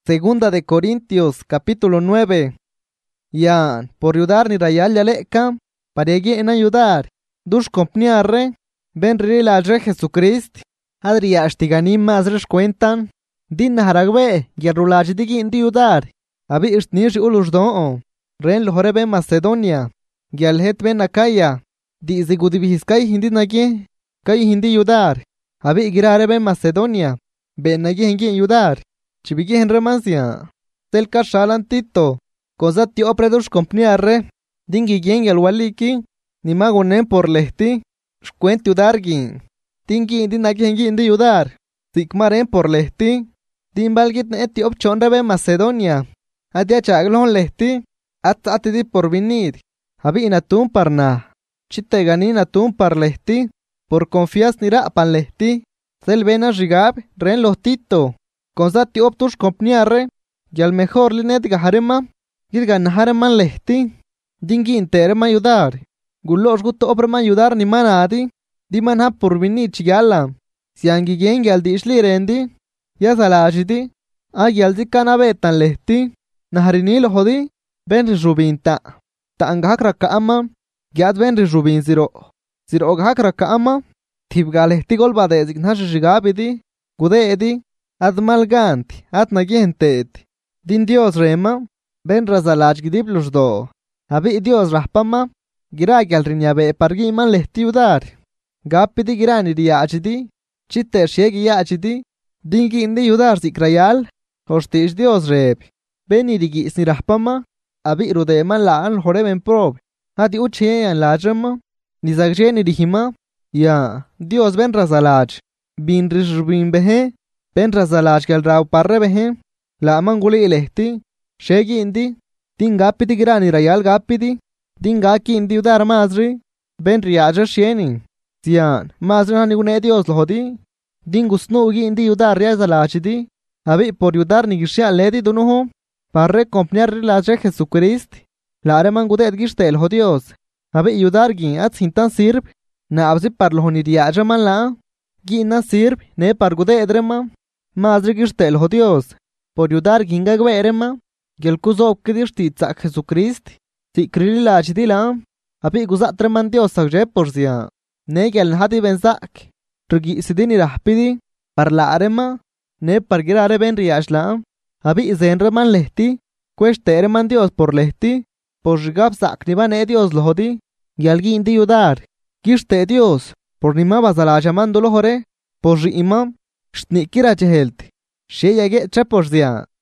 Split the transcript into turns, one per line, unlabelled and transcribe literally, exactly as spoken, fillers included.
Segunda de Corintios, capítulo nueve. Yan, por ayudar ni rayal ya leca, para en ayudar. Dush compniarre, ben rila re Jesucrist, adria ashtigani más res cuentan. Din haragbe, yarulaj digin di ayudar. Abi istnish ulus do, ren lohore ben Macedonia, gyalhet ben Acaya, di zigudibihiskai hindi nagi, kai hindi ayudar. Abi girare ben Macedonia, ben nagi hingi ayudar. Chibigi en remancia. Telka shalan tito. Cosa tio predush compniarre. Dingi gen el waliki. Ni magonen por lehti. Shkuenti udargin. Dingi dinagi hengi indi udar. Sikmaren por lehti. Din balgit ne eti opchon rebe Macedonia. Adia chaglon lehti. At atidi por vinir. Habi inatum parna. Chite ganin atum par lehti. Por confias nira pan lehti. Sel vena rigab ren los tito. Cosa ti optus compniarre, y al mejor linet gaharema, girgan hareman lehti, dingi interema ayudar, gulos gusto obrema ayudar ni manadi, di manha por vinir chigala, si angi gengi al di isli rendi, ya salajidi, agi al di canabetan lehti, naharini lo jodi, ben rubinta, ta angahakra kaama, gyad ben rubin ziro, ziro ogahakra kaama, tibga lehti golba de zignash jigabidi, gude edi, Admalganti, atnagientet. Din Dios rema, ben razalaj gidiblos do. Abi Dios rahpama, giragi al rinyabe pargiman lehti udar. Gapidi girani riachidi, chitte shegi yachidi, dingi indi udar sikrayal, hostish Dios reb. Beni digi isni rahpama, abi rudeman laan horeben prob. Hadi ucheyan lajama, nizagjeni dihima, ya, Dios ben razalaj. Bin rishbin behe, ben razalaj gal raw parre behe, la manguli ilehti, shegi indi, din gapidi girani rayal gapidi, din gaki indi udar mazri, ben riaja sheni. Siyan, mazri hani gune Dios lohodi, din gusnu ugi indi udar riazalajidi, abi por yudar nigishya ledi dunuho, parre compniar rilaje Jesucrist, la are mangude edgishte el Dios, abi yudar gin at hintan sirb, na abzi parlohoni riaja man la, gin na sirb, ne pargude edrema, Mazri gishtel ho Dios, por ayudar ginga gwerema, gel kuzo kidishti tzak Jesucrist, si krili la chidila, api guzat treman Dios sagje por zia, ne gel hadi ben zak, trugi sidini rahpidi, par la arema, ne par girare ben riashla, api zenreman lehti, kweshte ereman Dios por lehti, por jigab zak niba ne Dios lohodi, gel gindi yudar, gishte Dios, por nima bazala llamando lohore, por imam, Shnikira chehelt. She yage chapos dia.